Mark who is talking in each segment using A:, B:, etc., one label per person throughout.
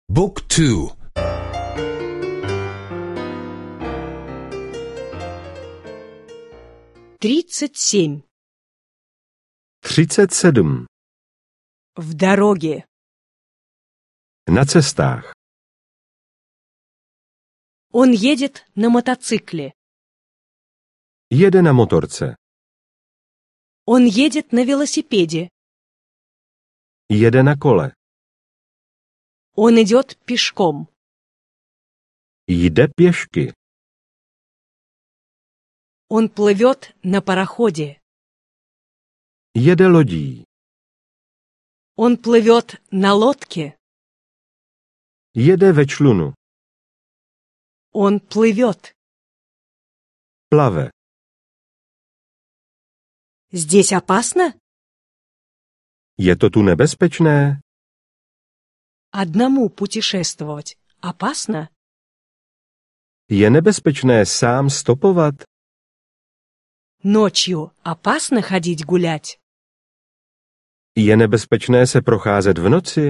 A: Book 2.
B: 37.
C: 37.
B: В дороге.
C: Na cestách.
B: Он едет на мотоцикле.
C: Jede na motorce.
B: Он едет на велосипеде.
C: Jede na kole.
B: Он идет пешком.
C: Jde pěšky.
B: Он плывет на пароходе.
C: Jede lodí.
B: Он плывет на лодке.
C: Jede ve člunu.
B: Он плывет.
C: Plave.
B: Здесь опасно?
C: Je to tu nebezpečné?
B: Одному путешествовать опасно?
C: Je nebezpečné sám stopovat?
B: Ночью опасно ходить гулять?
C: Je nebezpečné se procházet v noci?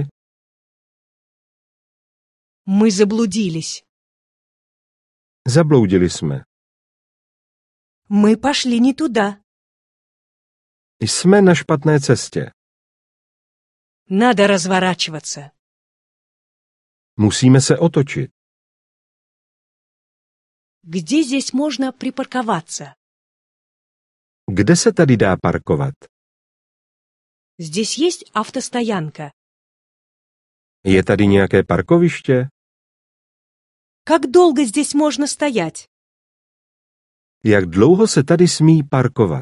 B: Мы заблудились.
C: Zabloudili jsme.
B: Мы пошли не туда.
C: Jsme na špatné cestě.
B: Надо разворачиваться.
C: Musíme se otočit.
B: Где здесь можно припарковаться?
C: Kde se tady dá parkovat?
B: Здесь есть автостоянка.
C: Je tady nějaké parkoviště?
B: Как долго здесь можно стоять?
C: Jak dlouho se tady smí parkovat?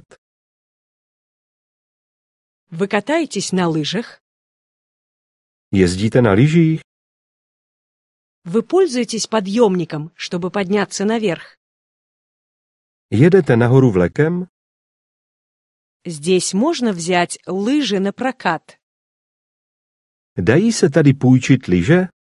B: Вы катаетесь на лыжах?
C: Jezdíte na lyžích?
B: Вы пользуетесь подъемником, чтобы подняться наверх?
C: Jedete nahoru vlekem?
B: Здесь можно взять лыжи на прокат.
C: Dají se tady půjčit lyže?